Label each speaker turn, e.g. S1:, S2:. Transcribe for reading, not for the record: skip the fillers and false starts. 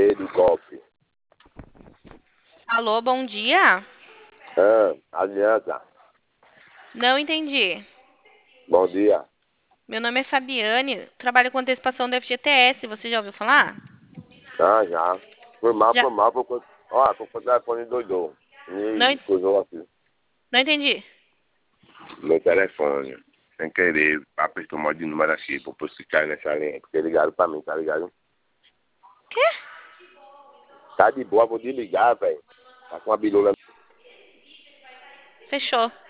S1: Ei, do golpe.
S2: Alô, bom dia?
S1: Aliança.
S2: Não entendi.
S1: Bom dia.
S2: Meu nome é Fabiane, trabalho com antecipação do FGTS. Você já ouviu falar?
S1: Já. Foi mal,
S2: Já.
S1: foi o telefone doidou.
S2: Não,
S1: Me coisou aqui.
S2: não entendi.
S1: Meu telefone. Sem querer, apertou mal de número aqui, pra depois ficar nessa linha. Porque ligaram pra mim, tá ligado?
S2: Quê?
S1: Tá de boa, vou desligar, velho. Tá com a bilula.
S2: Fechou.